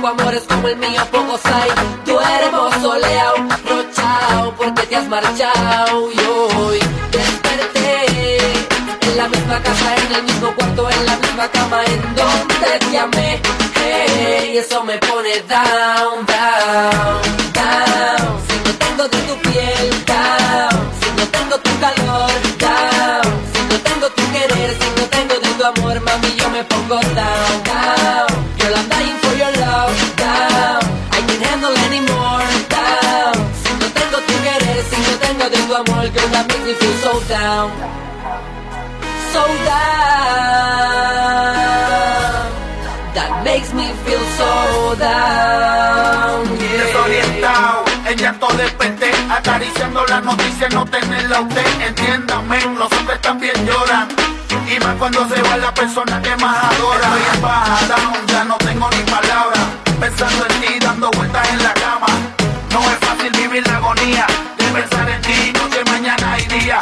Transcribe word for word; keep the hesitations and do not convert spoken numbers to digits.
poco amor es como el mío, pocos hay. Tú eres soleado, rochao, porque te has marchado. Y hoy desperté en la misma casa, en el mismo cuarto, en la misma cama, en donde te amé. Hey, y eso me pone down, down, down. Si no tengo de tu piel, down. Si no tengo tu calor, down. Si no tengo tu querer, si no tengo de tu amor, mami, yo me pongo down, down. Girl, I'm dying for your love, down. I can't handle anymore, down. Si no tengo tu querer, si no tengo de tu amor, girl, that makes me feel so down, so down. That makes me feel so down, yeah. Desorientado, en llanto desperté, acariciando la noticia, no tenerla a usted. Entiéndame, los hombres también lloran, y más cuando se va la persona que más adora. Estoy en baja, down, ya no